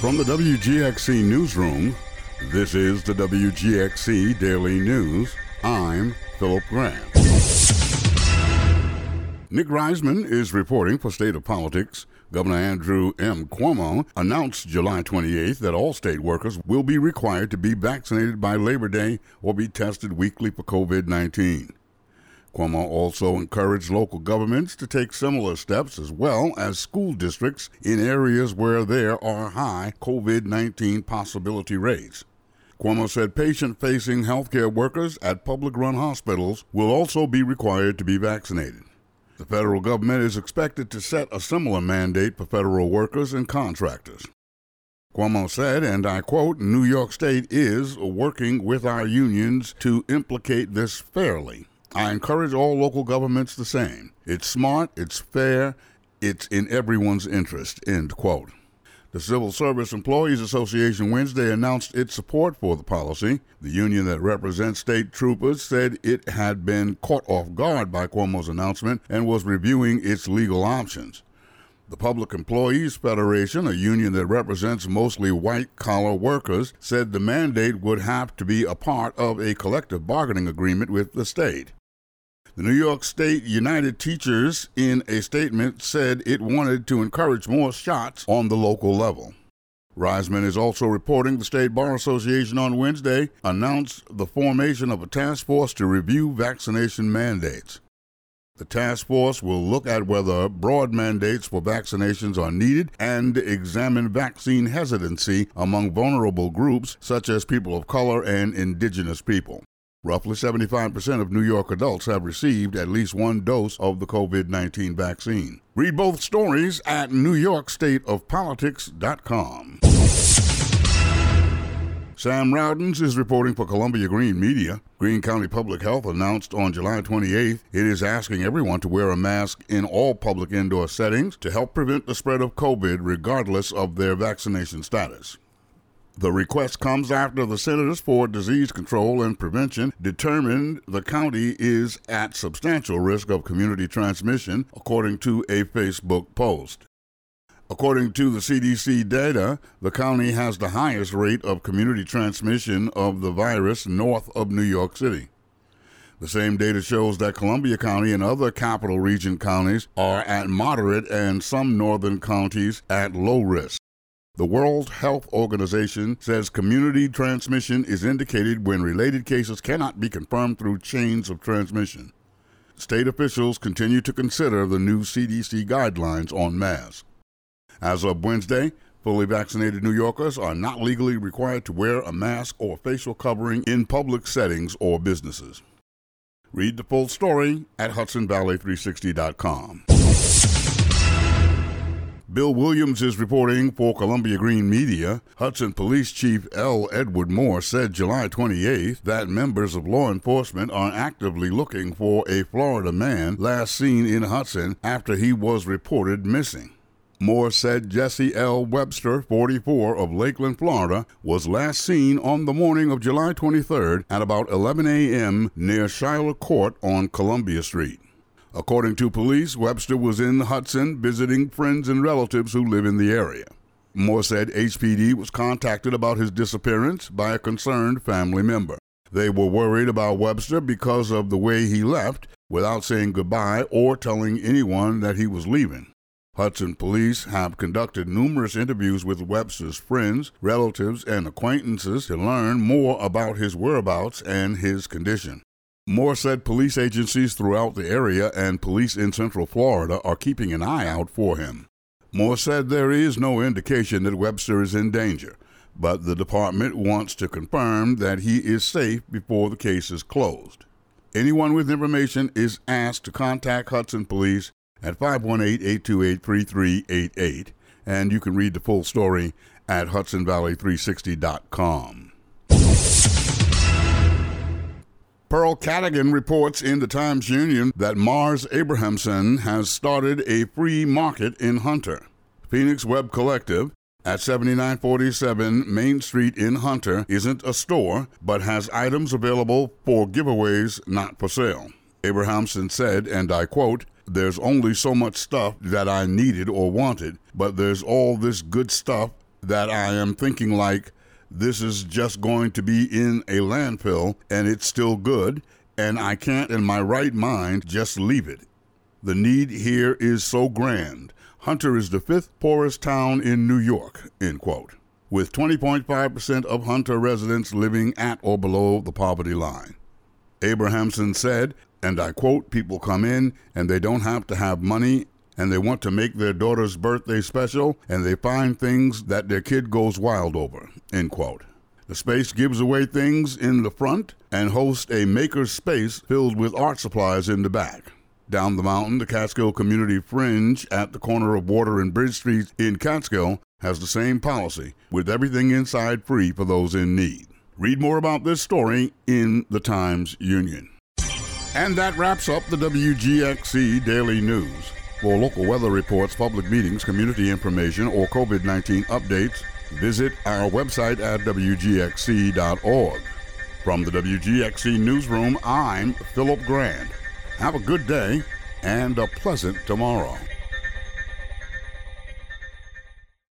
From the WGXC Newsroom, this is the WGXC Daily News. I'm Philip Grant. Nick Reisman is reporting for State of Politics. Governor Andrew M. Cuomo announced July 28th that all state workers will be required to be vaccinated by Labor Day or be tested weekly for COVID-19. Cuomo also encouraged local governments to take similar steps, as well as school districts in areas where there are high COVID-19 possibility rates. Cuomo said patient-facing healthcare workers at public-run hospitals will also be required to be vaccinated. The federal government is expected to set a similar mandate for federal workers and contractors. Cuomo said, and I quote, "New York State is working with our unions to implicate this fairly. I encourage all local governments the same. It's smart, it's fair, it's in everyone's interest," end quote. The Civil Service Employees Association Wednesday announced its support for the policy. The union that represents state troopers said it had been caught off guard by Cuomo's announcement and was reviewing its legal options. The Public Employees Federation, a union that represents mostly white-collar workers, said the mandate would have to be a part of a collective bargaining agreement with the state. The New York State United Teachers, in a statement, said it wanted to encourage more shots on the local level. Reisman is also reporting the State Bar Association on Wednesday announced the formation of a task force to review vaccination mandates. The task force will look at whether broad mandates for vaccinations are needed and examine vaccine hesitancy among vulnerable groups such as people of color and indigenous people. Roughly 75% of New York adults have received at least one dose of the COVID-19 vaccine. Read both stories at NewYorkStateOfPolitics.com. Sam Rowdens is reporting for Columbia Green Media. Greene County Public Health announced on July 28th it is asking everyone to wear a mask in all public indoor settings to help prevent the spread of COVID regardless of their vaccination status. The request comes after the Centers for Disease Control and Prevention determined the county is at substantial risk of community transmission, according to a Facebook post. According to the CDC data, the county has the highest rate of community transmission of the virus north of New York City. The same data shows that Columbia County and other Capital Region counties are at moderate and some northern counties at low risk. The World Health Organization says community transmission is indicated when related cases cannot be confirmed through chains of transmission. State officials continue to consider the new CDC guidelines on masks. As of Wednesday, fully vaccinated New Yorkers are not legally required to wear a mask or facial covering in public settings or businesses. Read the full story at HudsonValley360.com. Bill Williams is reporting for Columbia Green Media. Hudson Police Chief L. Edward Moore said July 28th that members of law enforcement are actively looking for a Florida man last seen in Hudson after he was reported missing. Moore said Jesse L. Webster, 44, of Lakeland, Florida, was last seen on the morning of July 23rd at about 11 a.m. near Schuyler Court on Columbia Street. According to police, Webster was in Hudson visiting friends and relatives who live in the area. Moore said HPD was contacted about his disappearance by a concerned family member. They were worried about Webster because of the way he left without saying goodbye or telling anyone that he was leaving. Hudson police have conducted numerous interviews with Webster's friends, relatives, and acquaintances to learn more about his whereabouts and his condition. Moore said police agencies throughout the area and police in Central Florida are keeping an eye out for him. Moore said there is no indication that Webster is in danger, but the department wants to confirm that he is safe before the case is closed. Anyone with information is asked to contact Hudson Police at 518-828-3388, and you can read the full story at HudsonValley360.com. Pearl Cadigan reports in the Times-Union that Mars Abrahamson has started a free market in Hunter. Phoenix Web Collective at 7947 Main Street in Hunter isn't a store, but has items available for giveaways not for sale. Abrahamson said, and I quote, "There's only so much stuff that I needed or wanted, but there's all this good stuff that I am thinking like this is just going to be in a landfill and it's still good, and I can't in my right mind just leave it. The need here is so grand. Hunter is the 5th poorest town in New York, end quote, with 20.5% of Hunter residents living at or below the poverty line. Abrahamson said, and I quote, "People come in and they don't have to have money and they want to make their daughter's birthday special and they find things that their kid goes wild over," end quote. The space gives away things in the front and hosts a maker's space filled with art supplies in the back. Down the mountain, the Catskill Community Fringe at the corner of Water and Bridge Streets in Catskill has the same policy, with everything inside free for those in need. Read more about this story in the Times-Union. And that wraps up the WGXC Daily News. For local weather reports, public meetings, community information, or COVID-19 updates, visit our website at WGXC.org. From the WGXC Newsroom, I'm Philip Grand. Have a good day and a pleasant tomorrow.